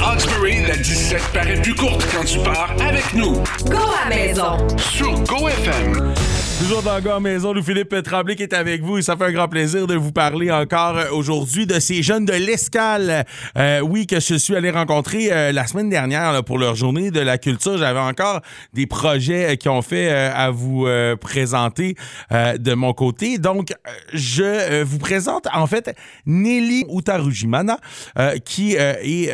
Hawkesbury, la 17 paraît plus courte quand tu pars avec nous. Go à maison. Sur Go FM. Toujours dans Go à maison, Louis-Philippe Tremblay qui est avec vous et ça fait un grand plaisir de vous parler encore aujourd'hui de ces jeunes de l'Escale. Oui, que je suis allé rencontrer la semaine dernière là, pour leur journée de la culture. J'avais encore des projets qui ont fait à vous présenter de mon côté. Donc, je vous présente en fait Nelly Utarujimana qui est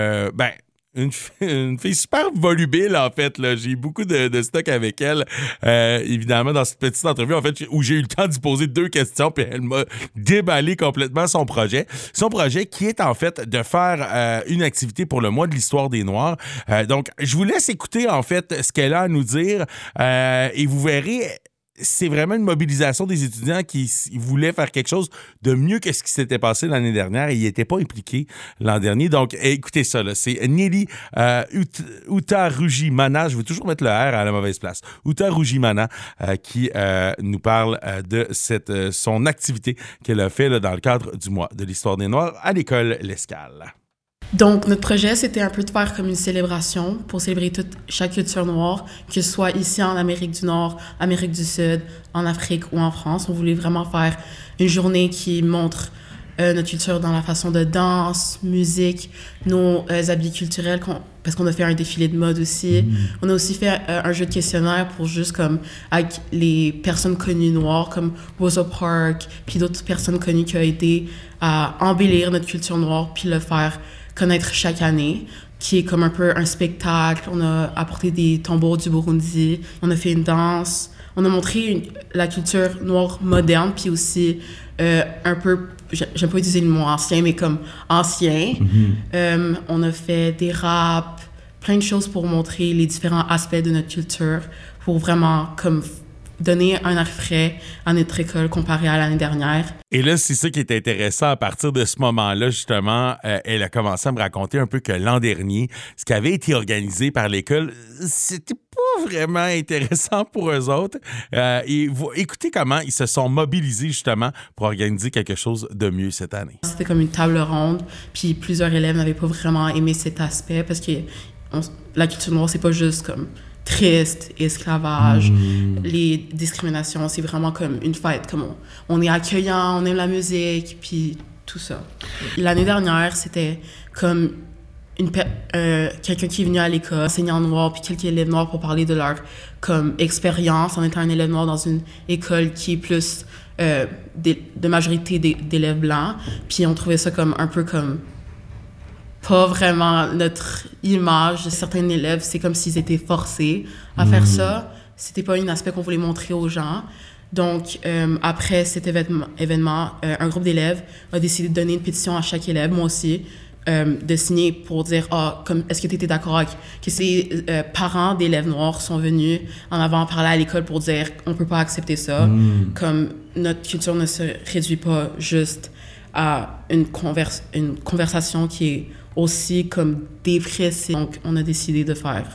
une fille super volubile, en fait. Là. J'ai eu beaucoup de stock avec elle, évidemment, dans cette petite entrevue, en fait, où j'ai eu le temps d'y poser 2 questions, puis elle m'a déballé complètement son projet. Son projet qui est, en fait, de faire une activité pour le mois de l'histoire des Noirs. Donc, je vous laisse écouter, en fait, ce qu'elle a à nous dire, et vous verrez... C'est vraiment une mobilisation des étudiants qui voulaient faire quelque chose de mieux que ce qui s'était passé l'année dernière. Ils n'étaient pas impliqués l'an dernier. Donc, écoutez ça, là. C'est Nelly Utarujimana. Je veux toujours mettre le R à la mauvaise place. Utarujimana qui nous parle de son activité qu'elle a fait là, dans le cadre du mois de l'histoire des Noirs à l'école L'Escale. Donc, notre projet, c'était un peu de faire comme une célébration pour célébrer chaque culture noire, que ce soit ici en Amérique du Nord, Amérique du Sud, en Afrique ou en France. On voulait vraiment faire une journée qui montre notre culture dans la façon de danse, musique, nos habits culturels, parce qu'on a fait un défilé de mode aussi. On a aussi fait un jeu de questionnaire pour juste comme avec les personnes connues noires comme Rosa Parks, puis d'autres personnes connues qui ont aidé à embellir notre culture noire, puis le faire connaître chaque année, qui est comme un peu un spectacle. On a apporté des tambours du Burundi, on a fait une danse, on a montré la culture noire moderne, puis aussi un peu, j'aime pas utiliser le mot ancien, mais comme ancien. On a fait des raps, plein de choses pour montrer les différents aspects de notre culture, pour vraiment comme donner un air frais à notre école comparé à l'année dernière. Et là, c'est ça qui est intéressant. À partir de ce moment-là, justement, elle a commencé à me raconter un peu que l'an dernier, ce qui avait été organisé par l'école, c'était pas vraiment intéressant pour eux autres. Et écoutez comment ils se sont mobilisés, justement, pour organiser quelque chose de mieux cette année. C'était comme une table ronde, puis plusieurs élèves n'avaient pas vraiment aimé cet aspect, parce que la culture noire, c'est pas juste comme triste, esclavage, les discriminations, c'est vraiment comme une fête, comme on est accueillant, on aime la musique, puis tout ça. L'année dernière, c'était comme quelqu'un qui est venu à l'école, enseignant noir, puis quelques élèves noirs pour parler de leur comme expérience en étant un élève noir dans une école qui est plus de majorité d'élèves blancs, puis on trouvait ça comme un peu comme pas vraiment notre image de certains élèves. C'est comme s'ils étaient forcés à faire ça. C'était pas un aspect qu'on voulait montrer aux gens. Donc, après cet événement, un groupe d'élèves a décidé de donner une pétition à chaque élève, moi aussi, de signer pour dire comme est-ce que tu étais d'accord avec que ces parents d'élèves noirs sont venus en avant parler à l'école pour dire on peut pas accepter ça, comme notre culture ne se réduit pas juste à une conversation qui est aussi comme dépressif. Donc, on a décidé de faire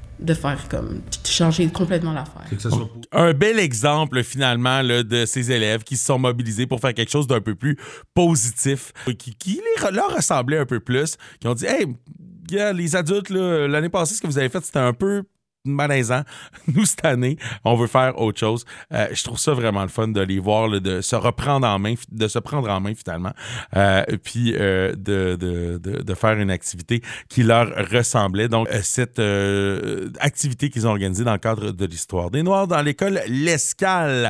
comme changer complètement l'affaire. Un bel exemple, finalement, là, de ces élèves qui se sont mobilisés pour faire quelque chose d'un peu plus positif, qui leur ressemblait un peu plus, qui ont dit « Hey, les adultes, là, l'année passée, ce que vous avez fait, c'était un peu malaisant. Nous, cette année, on veut faire autre chose. » Je trouve ça vraiment le fun de les voir, là, de se reprendre en main, de se prendre en main finalement, puis de faire une activité qui leur ressemblait. Donc, cette activité qu'ils ont organisée dans le cadre de l'histoire des Noirs dans l'école L'Escale.